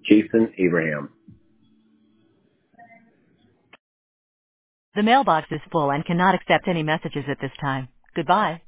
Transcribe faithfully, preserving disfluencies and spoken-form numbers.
Jason Abraham. The mailbox is full and cannot accept any messages at this time. Goodbye.